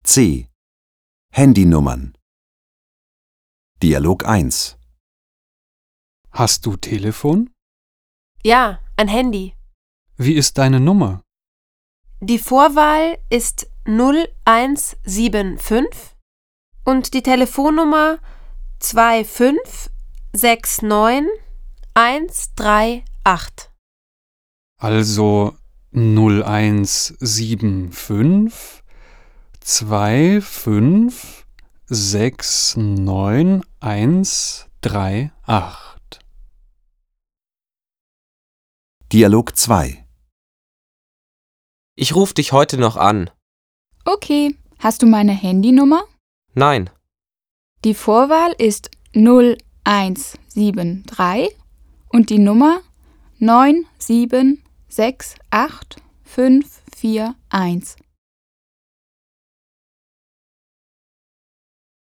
C. Handynummern. Dialog 1. Hast du Telefon? Ja, ein Handy. Wie ist deine Nummer? Die Vorwahl ist 0175 und die Telefonnummer 2569138. Also 0175 2569138. Dialog 2. Ich rufe dich heute noch an. Okay, hast du meine Handynummer? Nein, Die Vorwahl ist 0173 und die Nummer 9768541.